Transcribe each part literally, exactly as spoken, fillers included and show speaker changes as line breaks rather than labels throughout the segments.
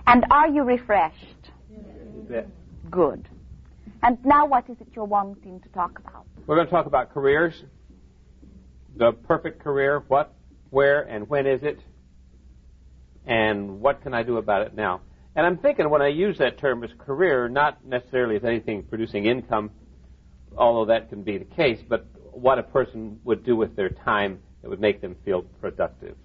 And are you refreshed?
Yes.
Good. And now what is it you're wanting to talk about?
We're going to talk about careers. The perfect career, what, where, and when is it? And what can I do about it now? And I'm thinking when I use that term as career, not necessarily as anything producing income, although that can be the case, but what a person would do with their time that would make them feel productive.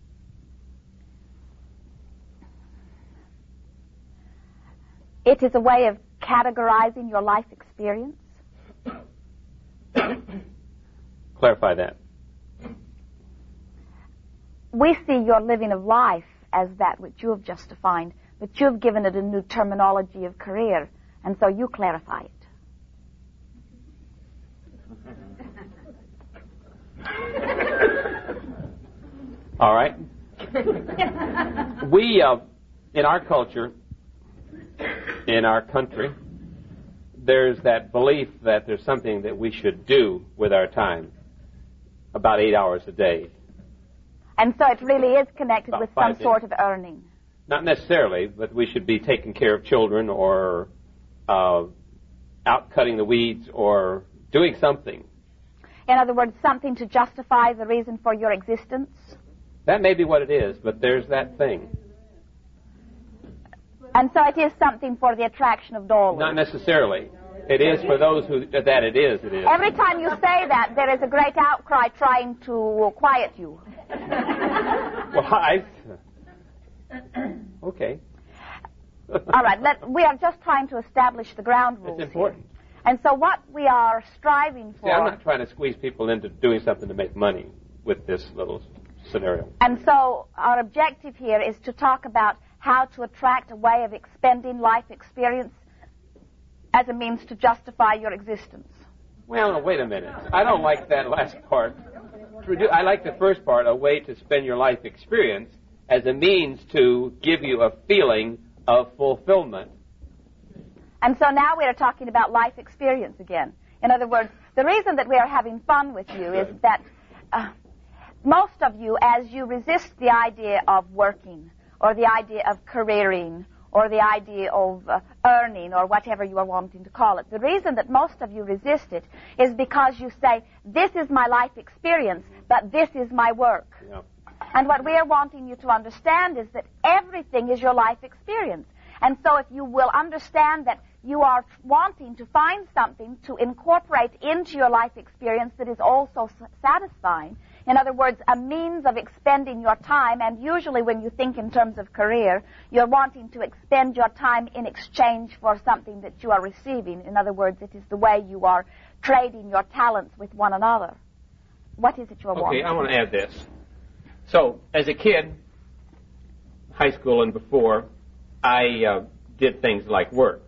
It is a way of categorizing your life experience.
Clarify that.
We see your living of life as that which you have just defined, but you have given it a new terminology of career, and so you clarify it.
All right. We, uh, in our culture, in our country, there's that belief that there's something that we should do with our time, about eight hours a day.
And so it really is connected
About
with some
days.
sort of earning.
Not necessarily, but we should be taking care of children or uh, out cutting the weeds or doing something.
In other words, something to justify the reason for your existence.
That may be what it is, but there's that thing.
And so it is something for the attraction of dollars.
Not necessarily. It is for those who that it is, it is.
Every time you say that, there is a great outcry trying to quiet you.
Well, I... Okay.
All right, let, we are just trying to establish the ground rules.
It's important.
Here. And so what we are striving for...
See, I'm not trying to squeeze people into doing something to make money with this little scenario.
And so our objective here is to talk about how to attract a way of expending life experience as a means to justify your existence.
Well, wait a minute. I don't like that last part. I like the first part, a way to spend your life experience as a means to give you a feeling of fulfillment.
And so now we are talking about life experience again. In other words, the reason that we are having fun with you is that uh, most of you, as you resist the idea of working, or the idea of careering, or the idea of uh, earning, or whatever you are wanting to call it, the reason that most of you resist it is because you say, this is my life experience, but this is my work.
Yeah.
And what we are wanting you to understand is that everything is your life experience. And so if you will understand that you are wanting to find something to incorporate into your life experience that is also satisfying, in other words, a means of expending your time, and usually when you think in terms of career, you're wanting to expend your time in exchange for something that you are receiving. In other words, it is the way you are trading your talents with one another. What is it you're
okay,
wanting?
Okay, I want to add this. So, as a kid, high school and before, I uh, did things like work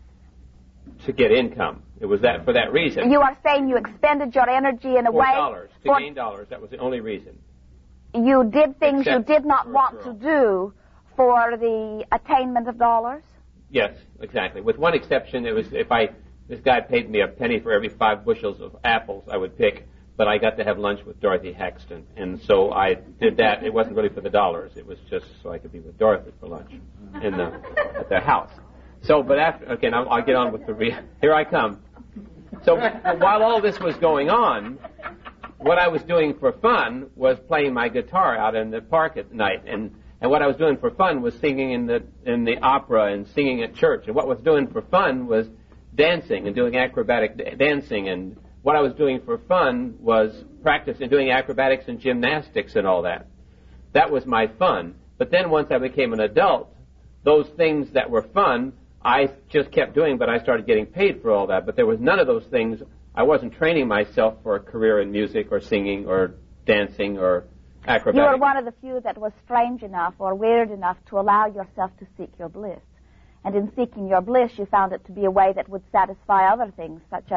to get income. It was that for that reason.
You are saying you expended your energy in a
for
way...
dollars, to
for
gain dollars. That was the only reason.
You did things
Except
you did not
for a
want
girl.
to do for the attainment of dollars?
Yes, exactly. With one exception, it was if I this guy paid me a penny for every five bushels of apples I would pick, but I got to have lunch with Dorothy Haxton, and so I did that. It wasn't really for the dollars. It was just so I could be with Dorothy for lunch in the at their house. So, but after okay, now I'll get on with the re- here I come. So while all this was going on, what I was doing for fun was playing my guitar out in the park at night, and, and what I was doing for fun was singing in the in the opera and singing at church, and what I was doing for fun was dancing and doing acrobatic d- dancing, and what I was doing for fun was practicing doing acrobatics and gymnastics and all that. That was my fun. But then once I became an adult, those things that were fun, I just kept doing, but I started getting paid for all that. But there was none of those things. I wasn't training myself for a career in music or singing or dancing or acrobatics.
You were one of the few that was strange enough or weird enough to allow yourself to seek your bliss. And in seeking your bliss, you found it to be a way that would satisfy other things, such as a,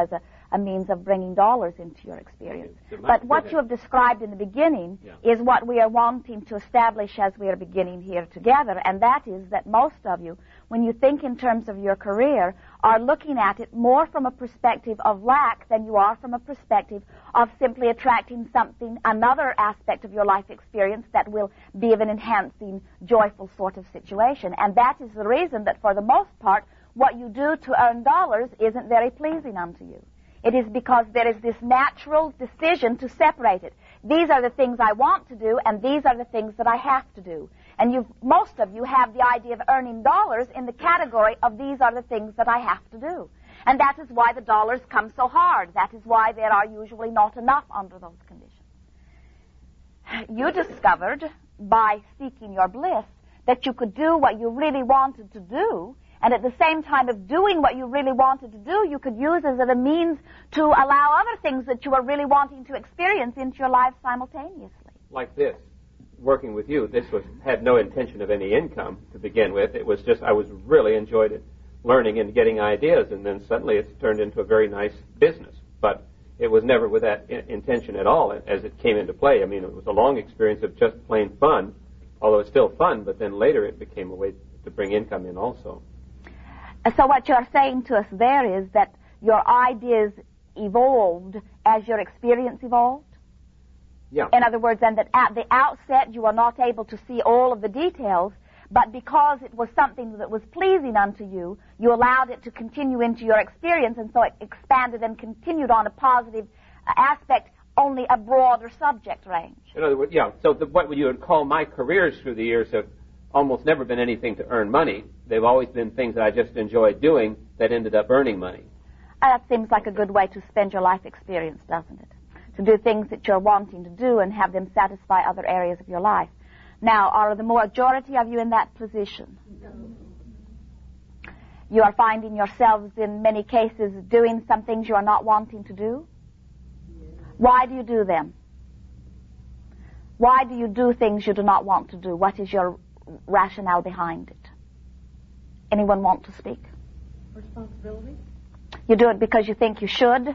a means of bringing dollars into your experience.
Okay.
But what you have described in the beginning
yeah.
is what we are wanting to establish as we are beginning here together, and that is that most of you, when you think in terms of your career, are looking at it more from a perspective of lack than you are from a perspective of simply attracting something, another aspect of your life experience that will be of an enhancing, joyful sort of situation. And that is the reason that for the most part, what you do to earn dollars isn't very pleasing unto you. It is because there is this natural decision to separate it. These are the things I want to do, and these are the things that I have to do. And you've, most of you have the idea of earning dollars in the category of these are the things that I have to do. And that is why the dollars come so hard. That is why there are usually not enough under those conditions. You discovered, by seeking your bliss, that you could do what you really wanted to do, and at the same time of doing what you really wanted to do, you could use as a means to allow other things that you were really wanting to experience into your life simultaneously.
Like this, working with you, this was had no intention of any income to begin with. It was just, I was really enjoyed it, learning and getting ideas, and then suddenly it's turned into a very nice business. But it was never with that in- intention at all as it came into play. I mean, it was a long experience of just plain fun, although it's still fun, but then later it became a way to bring income in also.
So what you're saying to us there is that your ideas evolved as your experience evolved?
Yeah.
In other words, and that at the outset you were not able to see all of the details, but because it was something that was pleasing unto you, you allowed it to continue into your experience, and so it expanded and continued on a positive aspect, only a broader subject range.
In other words, yeah, so the, what you would call my careers through the years have almost never been anything to earn money. They've always been things that I just enjoyed doing that ended up earning money.
Uh, that seems like a good way to spend your life experience, doesn't it? To do things that you're wanting to do and have them satisfy other areas of your life. Now, are the majority of you in that position? No. You are finding yourselves in many cases doing some things you are not wanting to do? Yes. Why do you do them? Why do you do things you do not want to do? What is your rationale behind it? Anyone want to speak?
Responsibility.
You do it because you think you should?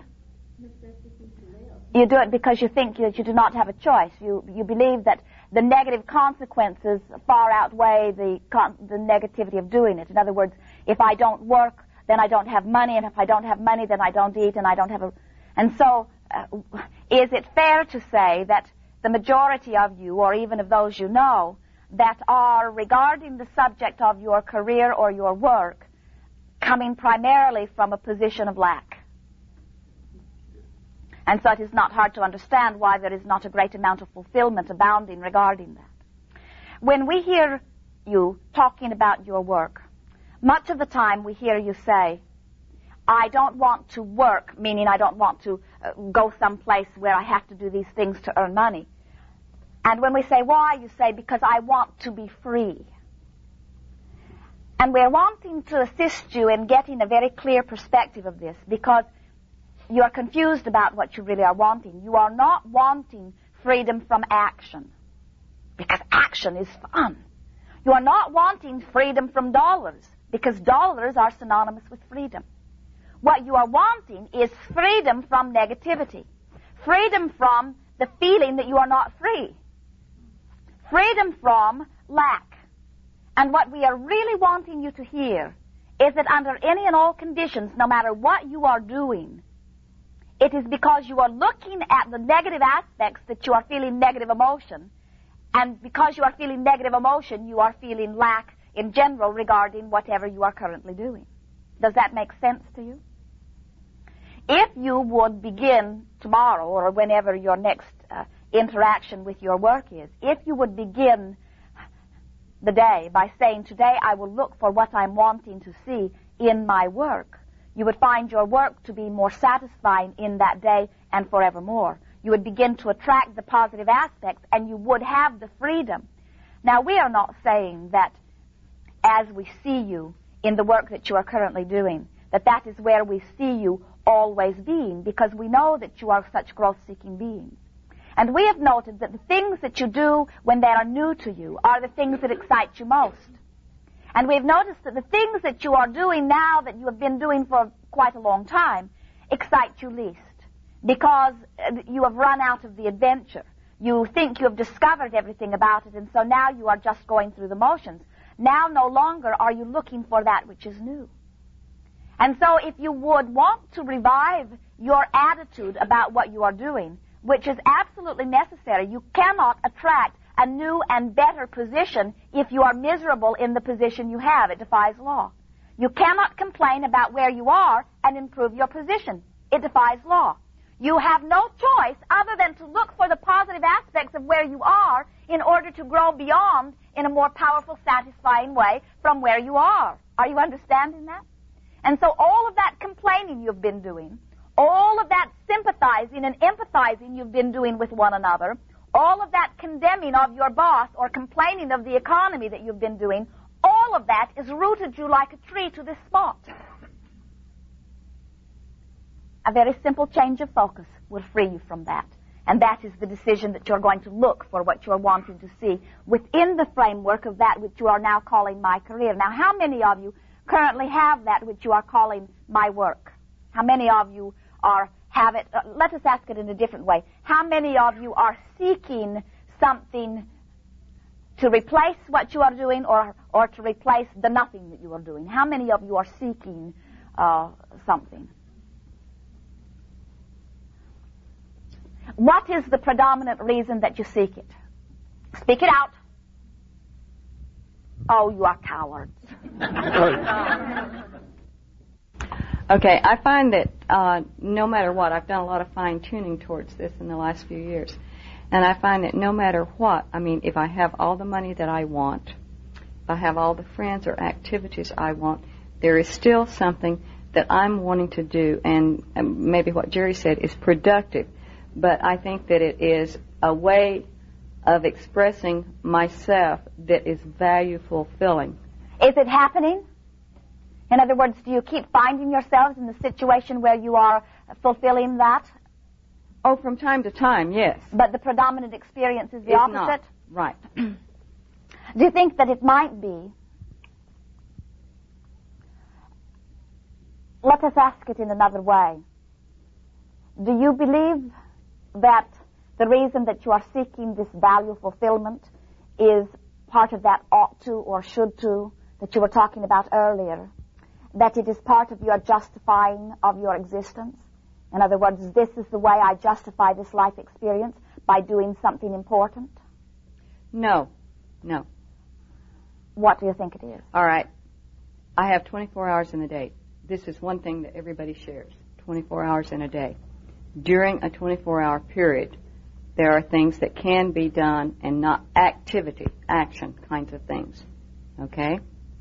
You do it because you think that you do not have a choice. You you believe that the negative consequences far outweigh the con- the negativity of doing it. In other words, if I don't work, then I don't have money, and if I don't have money, then I don't eat, and I don't have a... And so, uh, is it fair to say that the majority of you, or even of those you know, that are regarding the subject of your career or your work coming primarily from a position of lack? And so it is not hard to understand why there is not a great amount of fulfillment abounding regarding that. When we hear you talking about your work, much of the time we hear you say, I don't want to work, meaning I don't want to uh, go someplace where I have to do these things to earn money. And when we say why, you say, because I want to be free. And we're wanting to assist you in getting a very clear perspective of this, because you are confused about what you really are wanting. You are not wanting freedom from action, because action is fun. You are not wanting freedom from dollars, because dollars are synonymous with freedom. What you are wanting is freedom from negativity, freedom from the feeling that you are not free, freedom from lack. And what we are really wanting you to hear is that under any and all conditions, no matter what you are doing, it is because you are looking at the negative aspects that you are feeling negative emotion. And because you are feeling negative emotion, you are feeling lack in general regarding whatever you are currently doing. Does that make sense to you? If you would begin tomorrow or whenever your next uh, interaction with your work is, if you would begin the day by saying, today I will look for what I'm wanting to see in my work, you would find your work to be more satisfying in that day and forevermore. You would begin to attract the positive aspects, and you would have the freedom. Now, we are not saying that as we see you in the work that you are currently doing, that that is where we see you always being, because we know that you are such growth-seeking beings. And we have noted that the things that you do when they are new to you are the things that excite you most. And we've noticed that the things that you are doing now that you have been doing for quite a long time excite you least because you have run out of the adventure. You think you have discovered everything about it, and so now you are just going through the motions. Now no longer are you looking for that which is new. And so if you would want to revive your attitude about what you are doing, which is absolutely necessary, you cannot attract a new and better position if you are miserable in the position you have. It defies law. You cannot complain about where you are and improve your position. It defies law. You have no choice other than to look for the positive aspects of where you are in order to grow beyond in a more powerful, satisfying way from where you are. Are you understanding that? And so all of that complaining you've been doing, all of that sympathizing and empathizing you've been doing with one another, all of that condemning of your boss or complaining of the economy that you've been doing, all of that is rooted you like a tree to this spot. A very simple change of focus will free you from that. And that is the decision that you're going to look for what you're wanting to see within the framework of that which you are now calling my career. Now, how many of you currently have that which you are calling my work? How many of you are have it? Uh, let us ask it in a different way. How many of you are seeking something to replace what you are doing or, or to replace the nothing that you are doing? How many of you are seeking uh, something? What is the predominant reason that you seek it? Speak it out. Oh, you are cowards.
Okay, I find that uh, no matter what, I've done a lot of fine-tuning towards this in the last few years, and I find that no matter what, I mean, if I have all the money that I want, if I have all the friends or activities I want, there is still something that I'm wanting to do, and, and maybe what Jerry said is productive, but I think that it is a way of expressing myself that is value-fulfilling.
Is it happening? In other words, do you keep finding yourselves in the situation where you are fulfilling that?
Oh, from time to time, yes.
But the predominant experience is the
It's
opposite?
Not. Right.
Do you think that it might be? Let us ask it in another way. Do you believe that the reason that you are seeking this value fulfillment is part of that ought to or should to that you were talking about earlier? That it is part of your justifying of your existence? In other words, this is the way I justify this life experience, by doing something important?
No. No.
What do you think it is?
All right. I have twenty-four hours in a day. This is one thing that everybody shares, twenty-four hours in a day. During a twenty-four hour period, there are things that can be done and not activity, action kinds of things. Okay?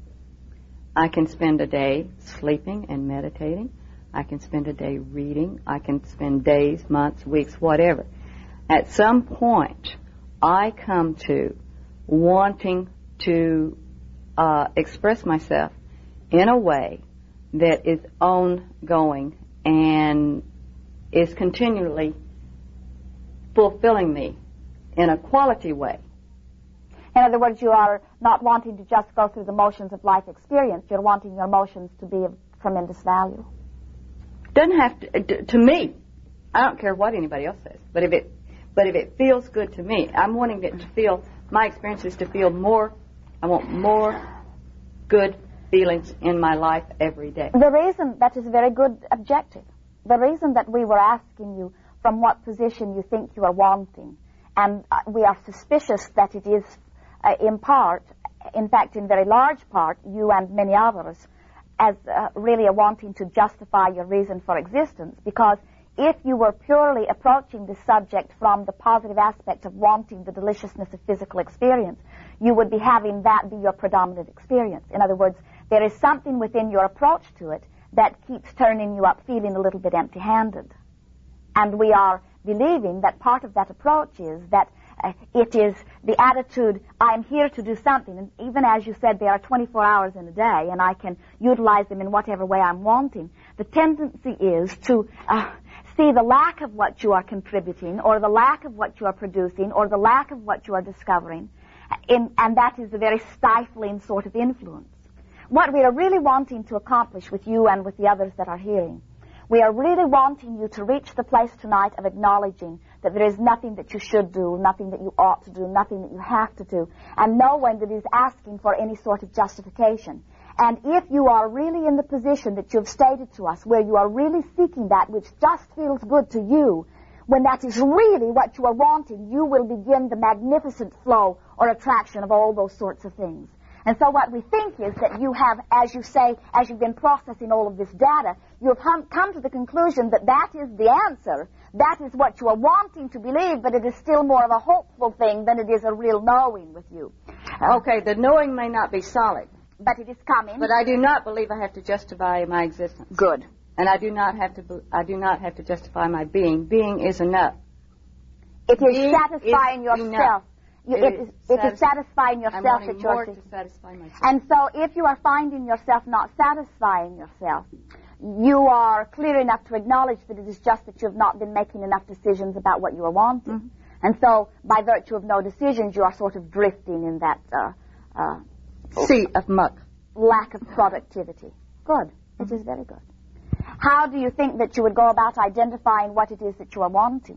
I can spend a day sleeping and meditating. I can spend a day reading. I can spend days, months, weeks, whatever. At some point, I come to wanting to uh, express myself in a way that is ongoing and is continually fulfilling me in a quality way.
In other words, you are not wanting to just go through the motions of life experience. You're wanting your motions to be of tremendous value.
Doesn't have to, to me, I don't care what anybody else says, but if it, but if it feels good to me, I'm wanting it to feel, my experience is to feel more, I want more good feelings in my life every day.
The reason, that is a very good objective. The reason that we were asking you from what position you think you are wanting, and uh, we are suspicious that it is uh, in part, in fact in very large part, you and many others, as uh, really a wanting to justify your reason for existence, because if you were purely approaching the subject from the positive aspect of wanting the deliciousness of physical experience, you would be having that be your predominant experience. In other words, there is something within your approach to it that keeps turning you up feeling a little bit empty-handed. And we are believing that part of that approach is that uh, it is the attitude, I'm here to do something. And even as you said, there are twenty-four hours in a day, and I can utilize them in whatever way I'm wanting. The tendency is to uh, see the lack of what you are contributing, or the lack of what you are producing, or the lack of what you are discovering. In, and that is a very stifling sort of influence. What we are really wanting to accomplish with you and with the others that are hearing, We are really wanting you to reach the place tonight of acknowledging that there is nothing that you should do, nothing that you ought to do, nothing that you have to do, and no one that is asking for any sort of justification. And if you are really in the position that you have stated to us, where you are really seeking that which just feels good to you, when that is really what you are wanting, you will begin the magnificent flow or attraction of all those sorts of things. And so what we think is that you have, as you say, as you've been processing all of this data, you have come to the conclusion that that is the answer. That is what you are wanting to believe, but it is still more of a hopeful thing than it is a real knowing with you.
Okay, the knowing may not be solid.
But it is coming.
But I do not believe I have to justify my existence.
Good.
And I do not have to. I do not have to justify my being. Being is enough.
It is
being
satisfying
is
yourself.
Enough.
You,
it,
it, is, it
satis-
is satisfying yourself.
I'm wanting
that you're
more
seeking.
to satisfy myself.
And so, if you are finding yourself not satisfying yourself, you are clear enough to acknowledge that it is just that you have not been making enough decisions about what you are wanting. Mm-hmm. And so, by virtue of no decisions, you are sort of drifting in that uh, uh,
sea of muck.
Lack of productivity. Good. It is very good. How do you think that you would go about identifying what it is that you are wanting?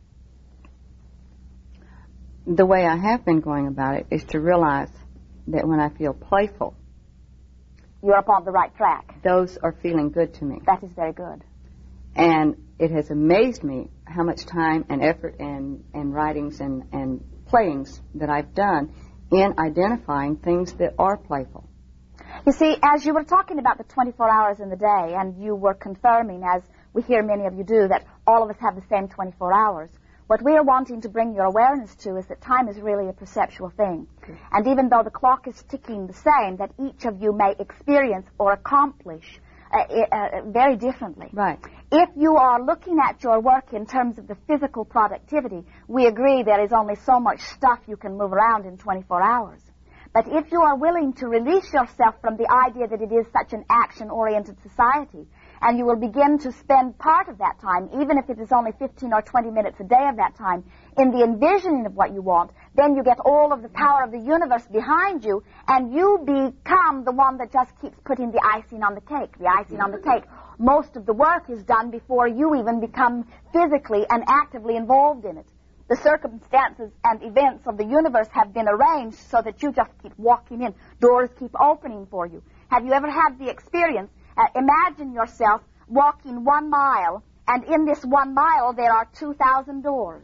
The way I have been going about it is to realize that when I feel playful,
you're upon the right track.
Those are feeling good to me.
That is very good.
And it has amazed me how much time and effort and, and writings and, and playings that I've done in identifying things that are playful.
You see, as you were talking about the twenty-four hours in the day, and you were confirming, as we hear many of you do, that all of us have the same twenty-four hours, what we are wanting to bring your awareness to is that time is really a perceptual thing. Okay. And even though the clock is ticking the same, that each of you may experience or accomplish uh, uh, very differently.
Right.
If you are looking at your work in terms of the physical productivity, we agree there is only so much stuff you can move around in twenty-four hours. But if you are willing to release yourself from the idea that it is such an action-oriented society, and you will begin to spend part of that time, even if it is only fifteen or twenty minutes a day of that time, in the envisioning of what you want, then you get all of the power of the universe behind you, and you become the one that just keeps putting the icing on the cake, the icing on the cake. Most of the work is done before you even become physically and actively involved in it. The circumstances and events of the universe have been arranged so that you just keep walking in. Doors keep opening for you. Have you ever had the experience? Uh, imagine yourself walking one mile, and in this one mile there are two thousand doors.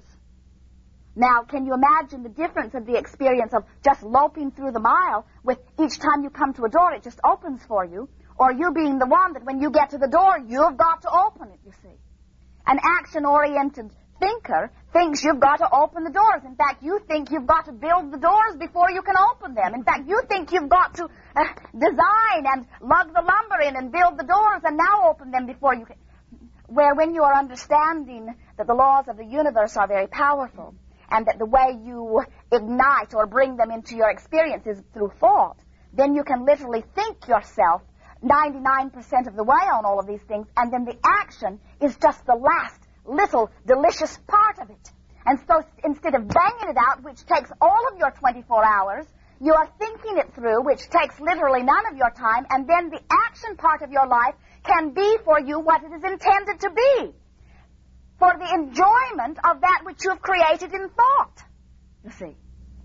Now, can you imagine the difference of the experience of just loping through the mile with each time you come to a door, it just opens for you, or you being the one that when you get to the door, you've got to open it, you see. An action-oriented thinker thinks you've got to open the doors. In fact, you think you've got to build the doors before you can open them. In fact, you think you've got to uh, design and lug the lumber in and build the doors and now open them before you can. Where when you are understanding that the laws of the universe are very powerful and that the way you ignite or bring them into your experience is through thought, then you can literally think yourself ninety-nine percent of the way on all of these things, and then the action is just the last little delicious part of it. And so instead of banging it out, which takes all of your twenty-four hours, you are thinking it through, which takes literally none of your time, and then the action part of your life can be for you what it is intended to be, for the enjoyment of that which you have created in thought. You see.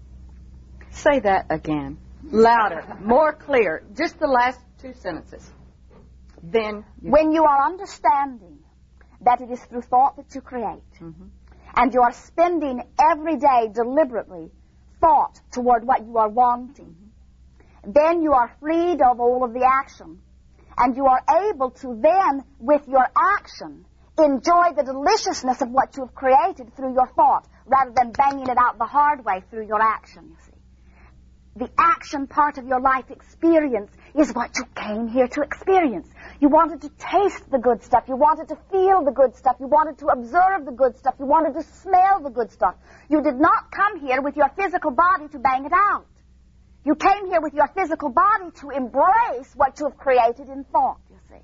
Say that again. Louder, more clear. Just the last two sentences. Then you...
When you are understanding that it is through thought that you create, mm-hmm. and you are spending every day deliberately thought toward what you are wanting, mm-hmm. then you are freed of all of the action, and you are able to then, with your action, enjoy the deliciousness of what you have created through your thought, rather than banging it out the hard way through your action, you see. The action part of your life experience is what you came here to experience. You wanted to taste the good stuff. You wanted to feel the good stuff. You wanted to observe the good stuff. You wanted to smell the good stuff. You did not come here with your physical body to bang it out. You came here with your physical body to embrace what you have created in thought, you see.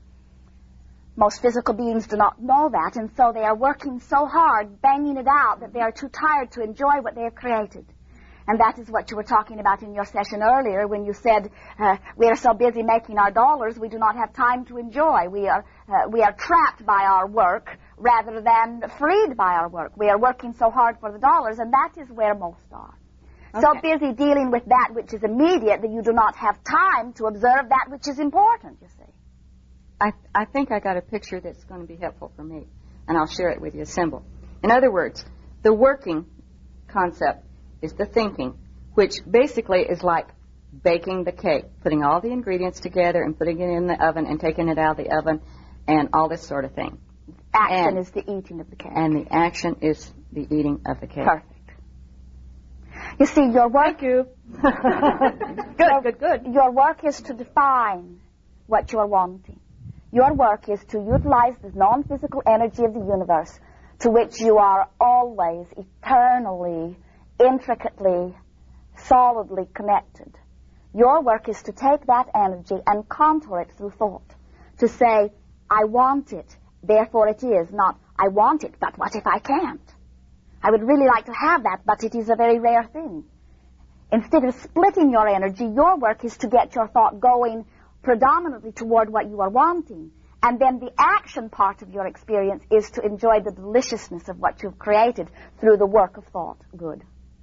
Most physical beings do not know that, and so they are working so hard, banging it out, that they are too tired to enjoy what they have created. And that is what you were talking about in your session earlier when you said uh, we are so busy making our dollars we do not have time to enjoy. We are uh, we are trapped by our work rather than freed by our work. We are working so hard for the dollars, and that is where most are. Okay. So busy dealing with that which is immediate that you do not have time to observe that which is important, you see.
I, I think I got a picture that's going to be helpful for me, and I'll share it with you, a symbol. In other words, the working concept is the thinking, which basically is like baking the cake, putting all the ingredients together and putting it in the oven and taking it out of the oven and all this sort of thing.
Action
and,
is the eating of the cake.
And the action is the eating of the cake.
Perfect. You see, your work...
Thank you. good,
your,
good, good.
Your work is to define what you are wanting. Your work is to utilize the non-physical energy of the universe to which you are always, eternally, intricately, solidly connected. Your work is to take that energy and contour it through thought. To say, I want it, therefore it is, not, I want it, but what if I can't? I would really like to have that, but it is a very rare thing. Instead of splitting your energy, your work is to get your thought going predominantly toward what you are wanting. And then the action part of your experience is to enjoy the deliciousness of what you've created through the work of thought. Good.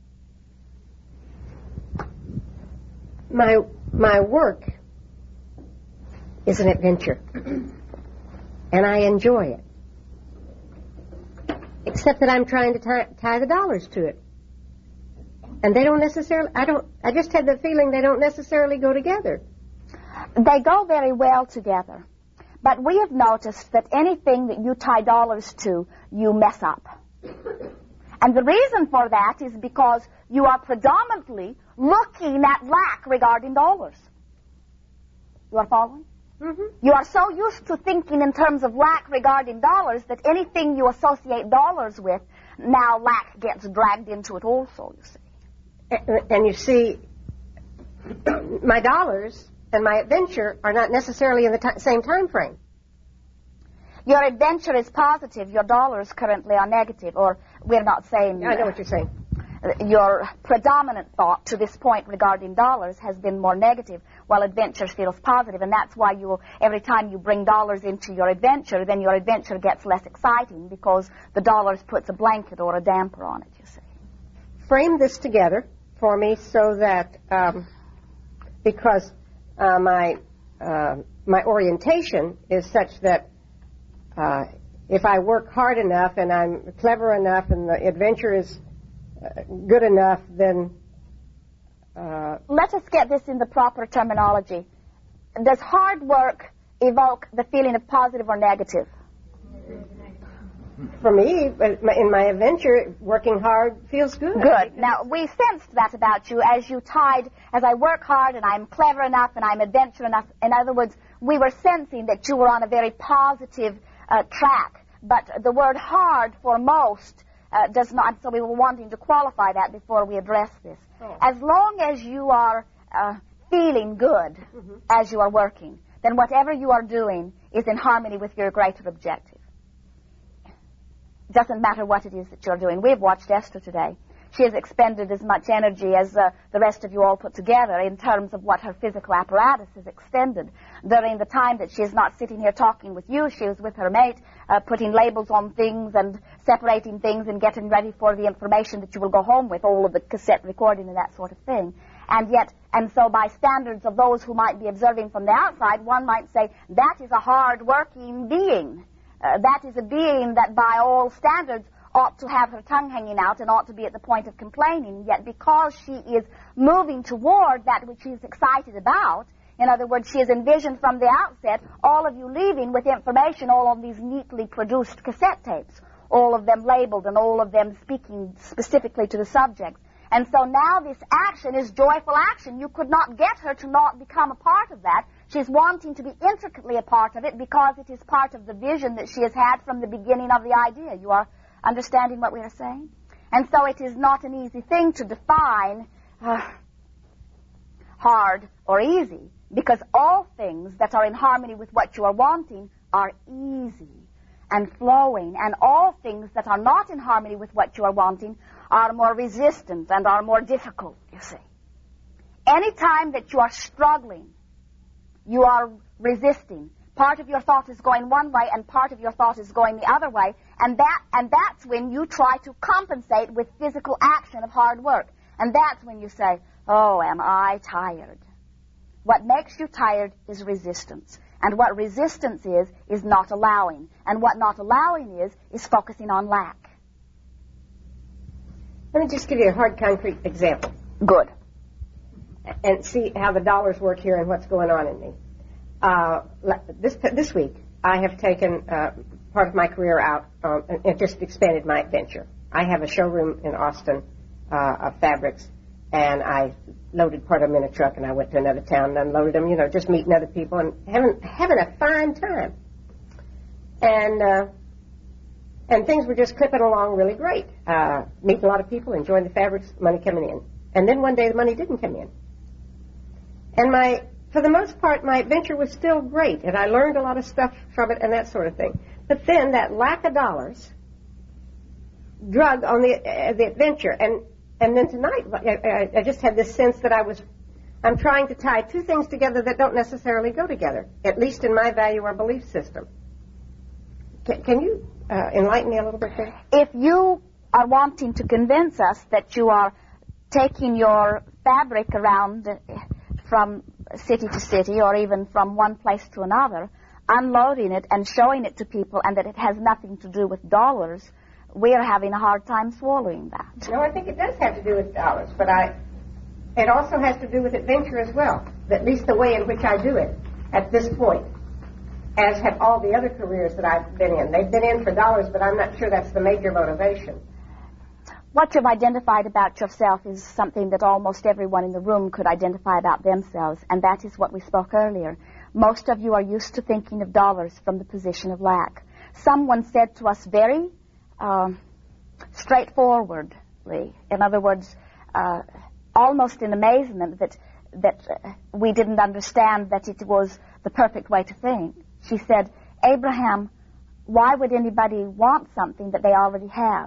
My my work is an adventure, and I enjoy it. Except that I'm trying to tie, tie the dollars to it, and they don't necessarily. I don't. I just have the feeling they don't necessarily go together.
They go very well together, but we have noticed that anything that you tie dollars to, you mess up. And the reason for that is because you are predominantly looking at lack regarding dollars. You are following? Mm-hmm. You are so used to thinking in terms of lack regarding dollars that anything you associate dollars with, now lack gets dragged into it also, you see.
And, and you see, my dollars and my adventure are not necessarily in the t- same time frame.
Your adventure is positive. Your dollars currently are negative, or we're not saying...
Yeah, I know what you're saying.
Your predominant thought to this point regarding dollars has been more negative, while adventure feels positive, and that's why you, every time you bring dollars into your adventure, then your adventure gets less exciting because the dollars puts a blanket or a damper on it, you see.
Frame this together for me so that, um, because uh, my uh, my orientation is such that uh, if I work hard enough and I'm clever enough and the adventure is uh, good enough, then... Uh,
Let us get this in the proper terminology. Does hard work evoke the feeling of positive or negative?
For me, in my adventure, working hard feels good.
Good. Now, we sensed that about you as you tied, as I work hard and I'm clever enough and I'm adventurous enough. In other words, we were sensing that you were on a very positive uh, track. But the word hard for most uh, does not, so we were wanting to qualify that before we address this.
Oh.
As long as you are uh, feeling good mm-hmm. as you are working, then whatever you are doing is in harmony with your greater objective. It doesn't matter what it is that you're doing. We've watched Esther today. She has expended as much energy as uh, the rest of you all put together in terms of what her physical apparatus has extended. During the time that she is not sitting here talking with you, she was with her mate, uh, putting labels on things and separating things and getting ready for the information that you will go home with, all of the cassette recording and that sort of thing. And yet, and so by standards of those who might be observing from the outside, one might say, that is a hard-working being. Uh, that is a being that by all standards ought to have her tongue hanging out and ought to be at the point of complaining. Yet because she is moving toward that which she is excited about, in other words, she has envisioned from the outset all of you leaving with information, all of these neatly produced cassette tapes, all of them labeled and all of them speaking specifically to the subject. And so now this action is joyful action. You could not get her to not become a part of that. She's wanting to be intricately a part of it because it is part of the vision that she has had from the beginning of the idea. You are understanding what we are saying? And so it is not an easy thing to define uh, hard or easy, because all things that are in harmony with what you are wanting are easy and flowing, and all things that are not in harmony with what you are wanting are more resistant and are more difficult, you see. Any time that you are struggling, you are resisting. Part of your thought is going one way and part of your thought is going the other way. And that and that's when you try to compensate with physical action of hard work. And that's when you say, oh, am I tired? What makes you tired is resistance. And what resistance is, is not allowing. And what not allowing is, is focusing on lack.
Let me just give you a hard, concrete example.
Good.
And see how the dollars work here and what's going on in me. Uh, this this week, I have taken uh, part of my career out um, and, and just expanded my venture. I have a showroom in Austin uh, of fabrics, and I loaded part of them in a truck, and I went to another town and unloaded them, you know, just meeting other people and having, having a fine time. And uh, and things were just clipping along really great. Uh, meeting a lot of people, enjoying the fabrics, money coming in. And then one day the money didn't come in. And my, for the most part, my venture was still great, and I learned a lot of stuff from it and that sort of thing. But then that lack of dollars drug on the uh, the adventure, and and then tonight I, I just had this sense that I was, I'm trying to tie two things together that don't necessarily go together, at least in my value or belief system. Can, can you uh, enlighten me a little bit there?
If you are wanting to convince us that you are taking your fabric around from city to city or even from one place to another, unloading it and showing it to people and that it has nothing to do with dollars, we are having a hard time swallowing that.
No, I think it does have to do with dollars, but I, it also has to do with adventure as well, at least the way in which I do it at this point, as have all the other careers that I've been in. They've been in for dollars, but I'm not sure that's the major motivation.
What you've identified about yourself is something that almost everyone in the room could identify about themselves, and that is what we spoke earlier. Most of you are used to thinking of dollars from the position of lack. Someone said to us very uh, straightforwardly, in other words, uh, almost in amazement that, that uh, we didn't understand that it was the perfect way to think. She said, Abraham, why would anybody want something that they already have?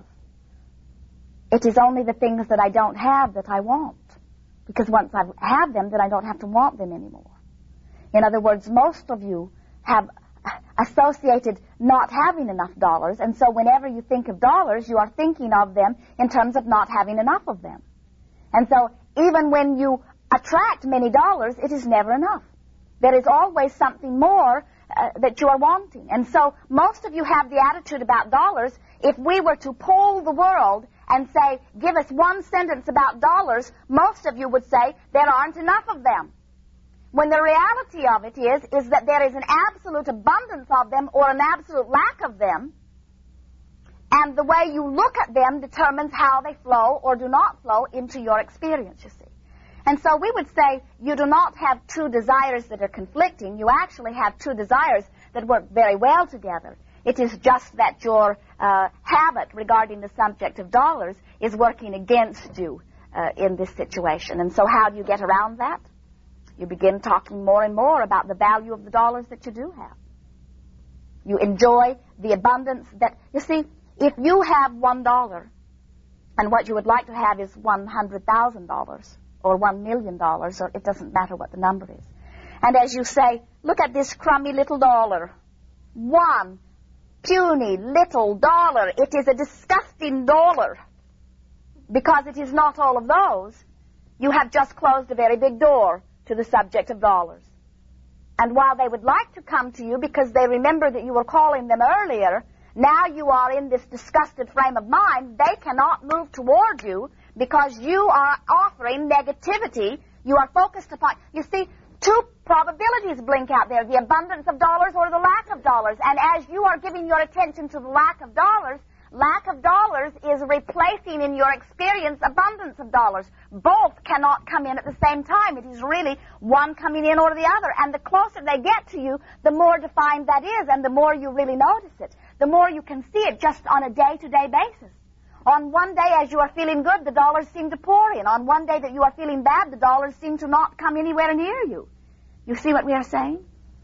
It is only the things that I don't have that I want. Because once I have them, then I don't have to want them anymore. In other words, most of you have associated not having enough dollars, and so whenever you think of dollars, you are thinking of them in terms of not having enough of them. And so even when you attract many dollars, it is never enough. There is always something more uh, that you are wanting. And so most of you have the attitude about dollars, if we were to poll the world and say, give us one sentence about dollars, most of you would say, there aren't enough of them. When the reality of it is, is that there is an absolute abundance of them or an absolute lack of them, and the way you look at them determines how they flow or do not flow into your experience, you see. And so we would say you do not have two desires that are conflicting. You actually have two desires that work very well together. It is just that your uh, habit regarding the subject of dollars is working against you uh, in this situation. And so how do you get around that? You begin talking more and more about the value of the dollars that you do have. You enjoy the abundance that, you see, if you have one dollar and what you would like to have is one hundred thousand dollars or one million dollars, or it doesn't matter what the number is. And as you say, look at this crummy little dollar. One puny little dollar. It is a disgusting dollar. Because it is not all of those, you have just closed a very big door to the subject of dollars. And while they would like to come to you because they remember that you were calling them earlier, now you are in this disgusted frame of mind. They cannot move toward you because you are offering negativity. You are focused upon, you see, two probabilities blink out there, the abundance of dollars or the lack of dollars. And as you are giving your attention to the lack of dollars, lack of dollars is replacing in your experience abundance of dollars. Both cannot come in at the same time. It is really one coming in or the other. And the closer they get to you, the more defined that is, and the more you really notice it. The more you can see it just on a day-to-day basis. On one day, as you are feeling good, the dollars seem to pour in. On one day that you are feeling bad, the dollars seem to not come anywhere near you. You see what we are saying?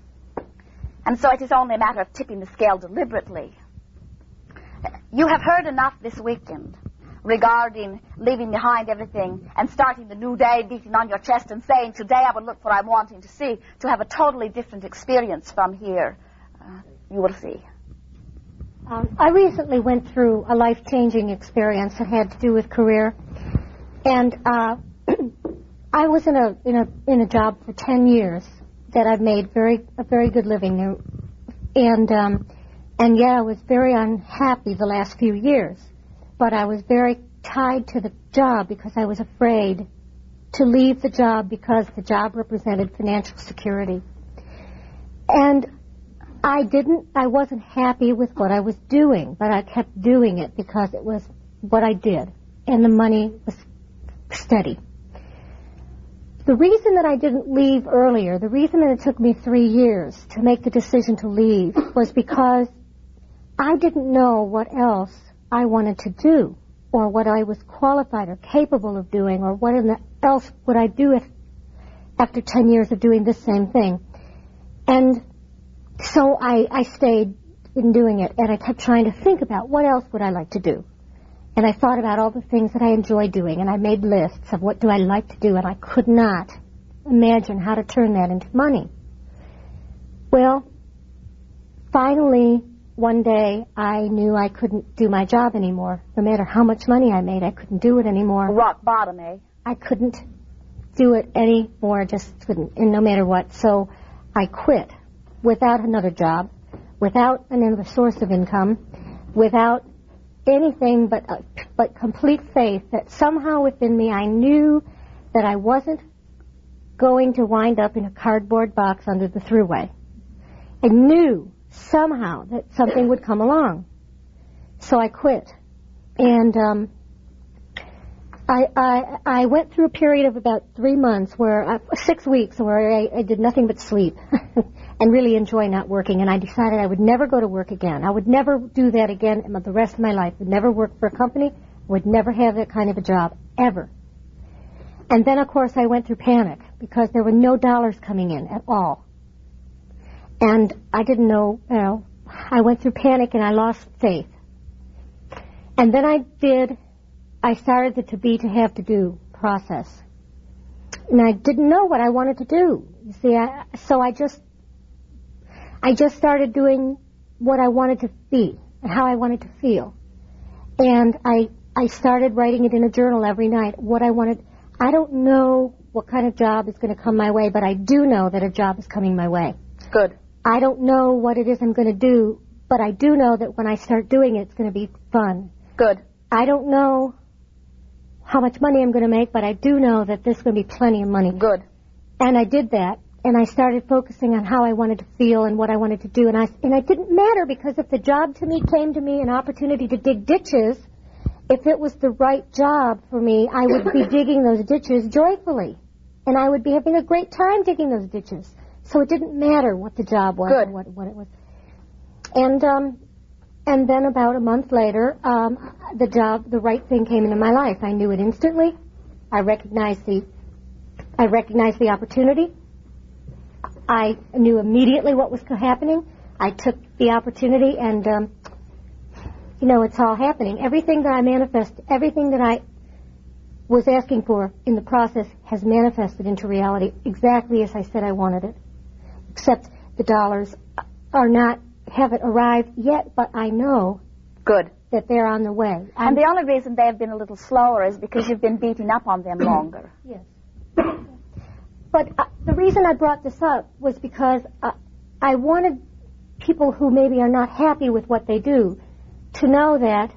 And so it is only a matter of tipping the scale deliberately. You have heard enough this weekend regarding leaving behind everything and starting the new day, beating on your chest and saying, today I will look for what I'm wanting to see, to have a totally different experience from here. Uh, you will see.
Um, I recently went through a life-changing experience that had to do with career, and uh, I was in a in a in a job for ten years that I've made very a very good living there, and um, and yeah, I was very unhappy the last few years, but I was very tied to the job because I was afraid to leave the job because the job represented financial security, and I didn't, I wasn't happy with what I was doing, but I kept doing it because it was what I did, and the money was steady. The reason that I didn't leave earlier, the reason that it took me three years to make the decision to leave was because I didn't know what else I wanted to do, or what I was qualified or capable of doing, or what else would I do if, after ten years of doing the same thing. And so I, I stayed in doing it, and I kept trying to think about what else would I like to do. And I thought about all the things that I enjoy doing, and I made lists of what do I like to do, and I could not imagine how to turn that into money. Well, finally, one day, I knew I couldn't do my job anymore. No matter how much money I made, I couldn't do it anymore.
Rock bottom, eh?
I couldn't do it anymore, just couldn't, and no matter what. So I quit. Without another job, without another source of income, without anything but uh, but complete faith that somehow within me I knew that I wasn't going to wind up in a cardboard box under the thruway. I knew somehow that something would come along. So I quit. And um, I, I I went through a period of about three months, where I, six weeks, where I, I did nothing but sleep. And really enjoy not working, and I decided I would never go to work again. I would never do that again in the rest of my life. I would never work for a company. I would never have that kind of a job, ever. And then, of course, I went through panic, because there were no dollars coming in at all. And I didn't know, you know, I went through panic and I lost faith. And then I did, I started the to be to have to do process. And I didn't know what I wanted to do. You see, I, so I just, I just started doing what I wanted to be and how I wanted to feel. And I I started writing it in a journal every night, what I wanted. I don't know what kind of job is going to come my way, but I do know that a job is coming my way.
Good.
I don't know what it is I'm going to do, but I do know that when I start doing it, it's going to be fun.
Good.
I don't know how much money I'm going to make, but I do know that there's going to be plenty of money.
Good.
And I did that. And I started focusing on how I wanted to feel and what I wanted to do. And I and it didn't matter, because if the job to me came to me an opportunity to dig ditches, if it was the right job for me, I would be digging those ditches joyfully. And I would be having a great time digging those ditches. So it didn't matter what the job was.
Good.
Or what, what it was. And um, and then about a month later, um, the job, the right thing came into my life. I knew it instantly. I recognized the, I recognized the opportunity. I knew immediately what was happening. I took the opportunity, and, um, you know, it's all happening. Everything that I manifest, everything that I was asking for in the process has manifested into reality exactly as I said I wanted it. Except the dollars are not, haven't arrived yet, but I know
Good.
that they're on the way.
And
I'm,
the only reason they have been a little slower is because you've been beating up on them longer.
Yes. But uh, the reason I brought this up was because uh, I wanted people who maybe are not happy with what they do to know that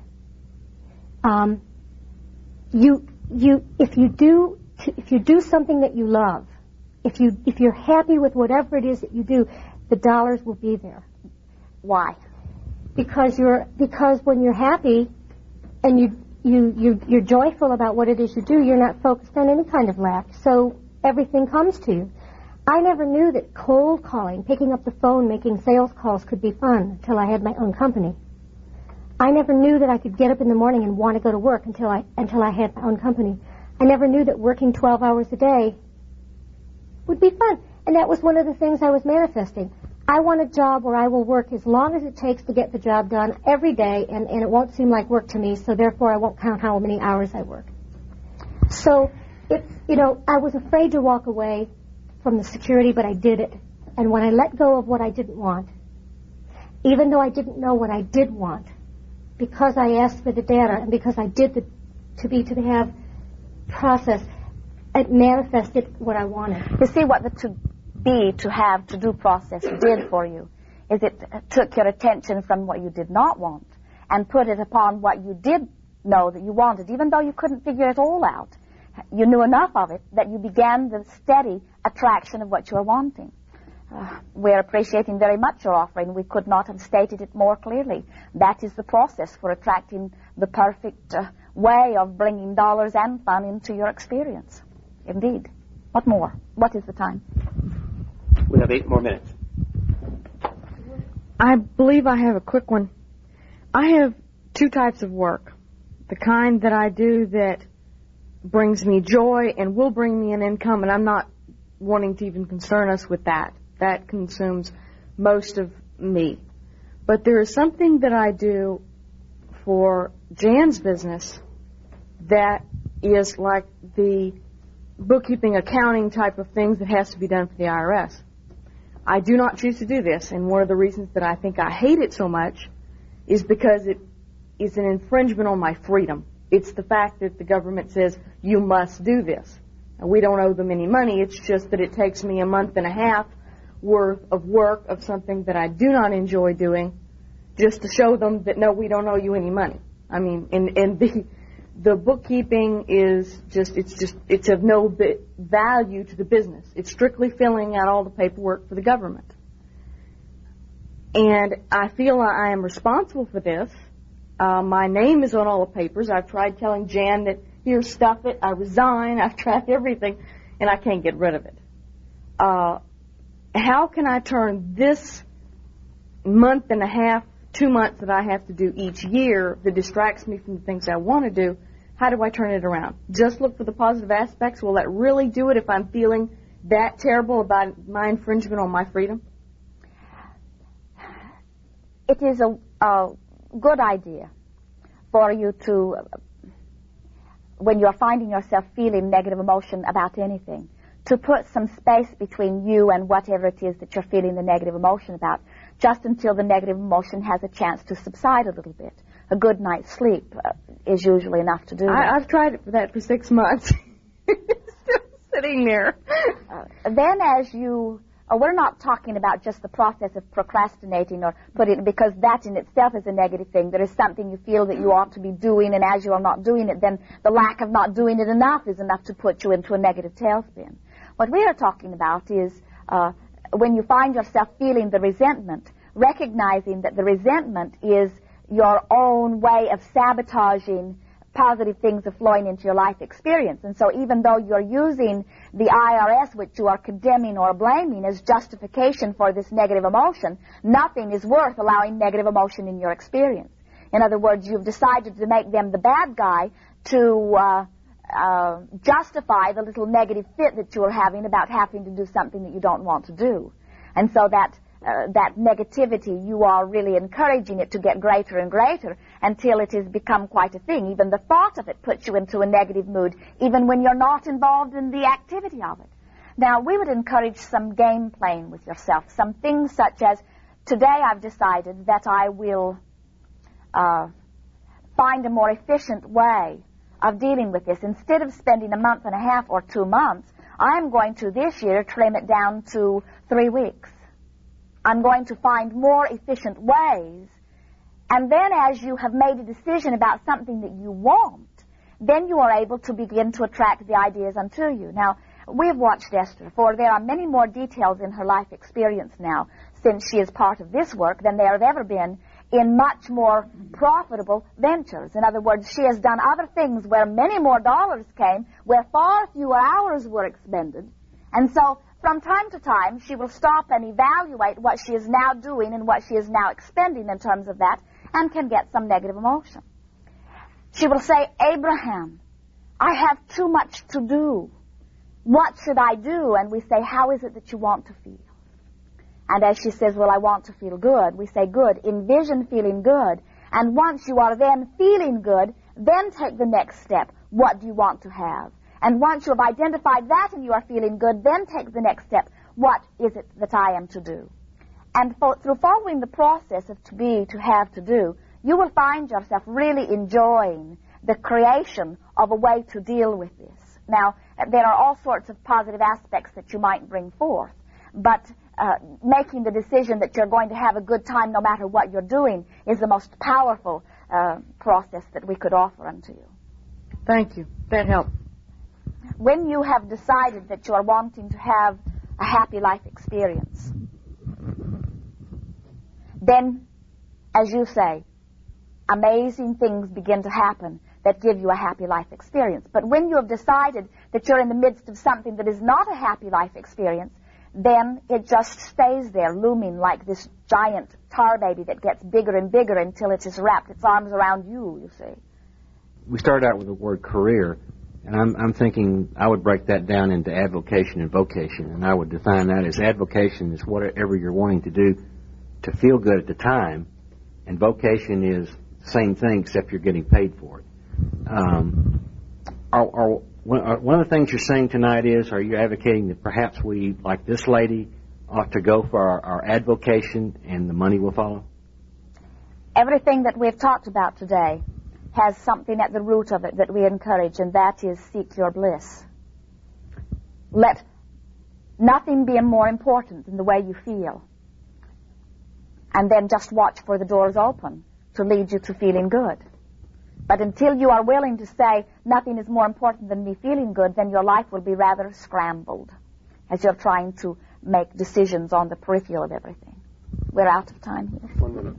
um, you you if you do if you do something that you love, if you if you're happy with whatever it is that you do, the dollars will be there.
Why?
Because you're because when you're happy and you you you you're joyful about what it is you do, you're not focused on any kind of lack. So everything comes to you. I never knew that cold calling, picking up the phone, making sales calls could be fun until I had my own company. I never knew that I could get up in the morning and want to go to work until I until I had my own company. I never knew that working twelve hours a day would be fun. And that was one of the things I was manifesting. I want a job where I will work as long as it takes to get the job done every day, and, and it won't seem like work to me, so therefore I won't count how many hours I work. So, it, you know, I was afraid to walk away from the security, but I did it. And when I let go of what I didn't want, even though I didn't know what I did want, because I asked for the data and because I did the to be to have process, it manifested what I wanted.
You see what the to be, to have, to do process did for you is it took your attention from what you did not want and put it upon what you did know that you wanted, even though you couldn't figure it all out. You knew enough of it that you began the steady attraction of what you were wanting. Uh, we're appreciating very much your offering. We could not have stated it more clearly. That is the process for attracting the perfect uh, way of bringing dollars and fun into your experience. Indeed. What more? What is the time?
We have eight more minutes.
I believe I have a quick one. I have two types of work. The kind that I do that brings me joy and will bring me an income, and I'm not wanting to even concern us with that. That consumes most of me. But there is something that I do for Jan's business that is like the bookkeeping, accounting type of things that has to be done for the I R S. I do not choose to do this, and one of the reasons that I think I hate it so much is because it is an infringement on my freedom. It's the fact that the government says, you must do this. And we don't owe them any money. It's just that it takes me a month and a half worth of work of something that I do not enjoy doing just to show them that, no, we don't owe you any money. I mean, and, and the the bookkeeping is just, it's just, it's of no bit value to the business. It's strictly filling out all the paperwork for the government. And I feel I am responsible for this. Uh, my name is on all the papers. I've tried telling Jan that, here, stuff it, I resign, I've tried everything, and I can't get rid of it. Uh, how can I turn this month and a half, two months that I have to do each year that distracts me from the things I want to do, how do I turn it around? Just look for the positive aspects? Will that really do it if I'm feeling that terrible about my infringement on my freedom?
It is a, a good idea for you to, when you're finding yourself feeling negative emotion about anything, to put some space between you and whatever it is that you're feeling the negative emotion about, just until the negative emotion has a chance to subside a little bit. A good night's sleep uh, is usually enough to do
I,
that.
I've tried it for that for six months. It's still sitting there.
Uh, then as you... Oh, we're not talking about just the process of procrastinating or putting, because that in itself is a negative thing. There is something you feel that you ought to be doing, and as you are not doing it, then the lack of not doing it enough is enough to put you into a negative tailspin. What we are talking about is uh, when you find yourself feeling the resentment, recognizing that the resentment is your own way of sabotaging positive things are flowing into your life experience. And so even though you're using the I R S, which you are condemning or blaming, as justification for this negative emotion, nothing is worth allowing negative emotion in your experience. In other words, you've decided to make them the bad guy to uh, uh, justify the little negative fit that you're having about having to do something that you don't want to do. And so that Uh, that negativity, you are really encouraging it to get greater and greater until it has become quite a thing. Even the thought of it puts you into a negative mood, even when you're not involved in the activity of it. Now, we would encourage some game playing with yourself, some things such as, today I've decided that I will uh, find a more efficient way of dealing with this. Instead of spending a month and a half or two months, I'm going to this year trim it down to three weeks. I'm going to find more efficient ways. And then as you have made a decision about something that you want, then you are able to begin to attract the ideas unto you. Now, we've watched Esther, for there are many more details in her life experience now since she is part of this work than there have ever been in much more profitable ventures. In other words, she has done other things where many more dollars came, where far fewer hours were expended. And so from time to time, she will stop and evaluate what she is now doing and what she is now expending in terms of that, and can get some negative emotion. She will say, Abraham, I have too much to do. What should I do? And we say, how is it that you want to feel? And as she says, well, I want to feel good, we say, good, envision feeling good. And once you are then feeling good, then take the next step. What do you want to have? And once you have identified that and you are feeling good, then take the next step. What is it that I am to do? And for, through following the process of to be, to have, to do, you will find yourself really enjoying the creation of a way to deal with this. Now, there are all sorts of positive aspects that you might bring forth, but uh, making the decision that you're going to have a good time no matter what you're doing is the most powerful uh, process that we could offer unto you.
Thank you. That helped.
When you have decided that you are wanting to have a happy life experience, then, as you say, amazing things begin to happen that give you a happy life experience. But when you have decided that you're in the midst of something that is not a happy life experience, then it just stays there looming like this giant tar baby that gets bigger and bigger until it has wrapped its arms around you, you see.
We started out with the word career, and I'm, I'm thinking I would break that down into avocation and vocation, and I would define that as avocation is whatever you're wanting to do to feel good at the time, and vocation is the same thing except you're getting paid for it. Um, are, are, one of the things you're saying tonight is, are you advocating that perhaps we, like this lady, ought to go for our, our advocation and the money will follow?
Everything that we've talked about today has something at the root of it that we encourage, and that is seek your bliss. Let nothing be more important than the way you feel. And then just watch for the doors open to lead you to feeling good. But until you are willing to say, nothing is more important than me feeling good, then your life will be rather scrambled as you're trying to make decisions on the peripheral of everything. We're out of time here.
One minute.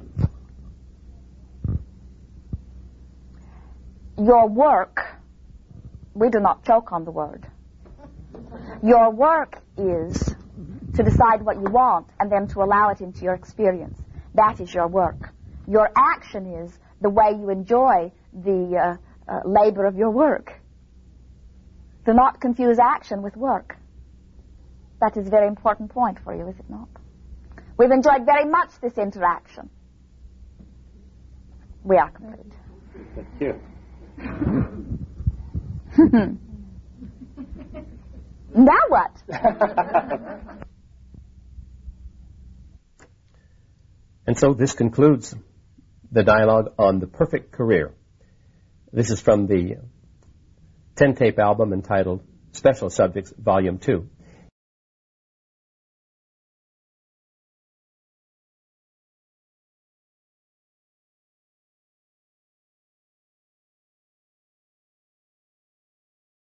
Your work, we do not choke on the word. Your work is to decide what you want and then to allow it into your experience. That is your work. Your action is the way you enjoy the uh, uh, labor of your work. Do not confuse action with work. That is a very important point for you, is it not? We've enjoyed very much this interaction. We are complete.
Thank you.
Now what?
And so this concludes the dialogue on the perfect career. This is from the ten-tape album entitled Special Subjects, Volume two.